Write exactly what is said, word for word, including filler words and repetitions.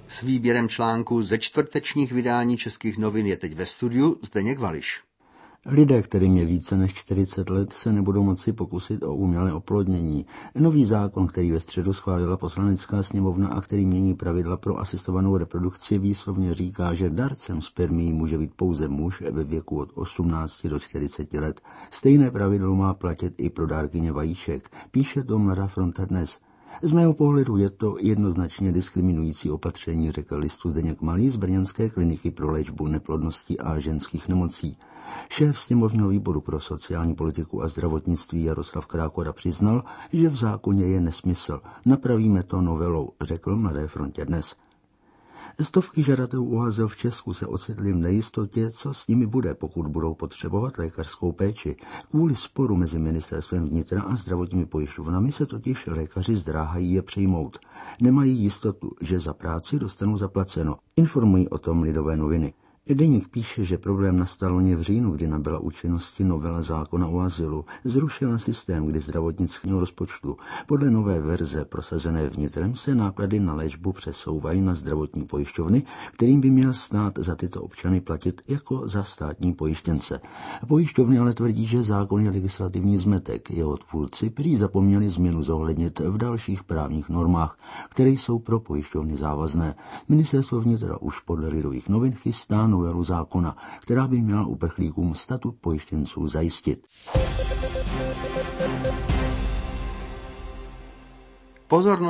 S výběrem článku ze čtvrtečních vydání Českých novin je teď ve studiu Zdeněk Vališ. Lidé, kterým je více než čtyřicet let, se nebudou moci pokusit o umělé oplodnění. Nový zákon, který ve středu schválila Poslanecká sněmovna a který mění pravidla pro asistovanou reprodukci, výslovně říká, že darcem spermií může být pouze muž ve věku od osmnácti do čtyřiceti let. Stejné pravidlo má platit i pro dárkyně vajíček, píše to Mladá fronta dnes. Z mého pohledu je to jednoznačně diskriminující opatření, řekl listu Zdeněk Malý z brněnské kliniky pro léčbu neplodnosti a ženských nemocí. Šéf sněmovního výboru pro sociální politiku a zdravotnictví Jaroslav Krákora přiznal, že v zákoně je nesmysl. Napravíme to novelou, řekl Mladé frontě dnes. Stovky žadatelů o azyl v Česku se ocitli v nejistotě, co s nimi bude, pokud budou potřebovat lékařskou péči. Kvůli sporu mezi ministerstvem vnitra a zdravotními pojišťovnami se totiž lékaři zdráhají je přijmout. Nemají jistotu, že za práci dostanou zaplaceno. Informují o tom Lidové noviny. Deník píše, že problém nastal loni v říjnu, kdy nabyla účinnosti novela zákona o azylu. Zrušila systém, kdy zdravotnického rozpočtu. Podle nové verze prosazené vnitrem se náklady na léčbu přesouvají na zdravotní pojišťovny, kterým by měl stát za tyto občany platit jako za státní pojištěnce. Pojišťovny ale tvrdí, že zákon je legislativní zmetek. Jeho tvůrci prý zapomněli změnu zohlednit v dalších právních normách, které jsou pro pojišťovny závazné. Ministerstvo vnitra už podle Lidových novin chystá novelu zákona, která by měla uprchlíkům statut pojištěnců zajistit. Pozornost